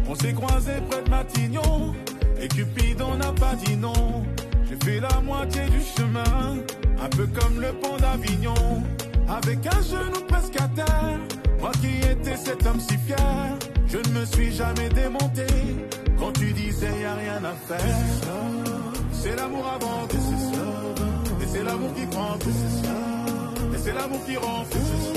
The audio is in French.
On s'est croisés près de Matignon, et Cupidon n'a pas dit non. J'ai fait la moitié du chemin, un peu comme le pont d'Avignon, avec un genou presque à terre. Moi qui étais cet homme si fier, je ne me suis jamais démonté quand tu disais y a rien à faire. C'est l'amour avant, et c'est l'amour qui prend, et c'est l'amour qui rend,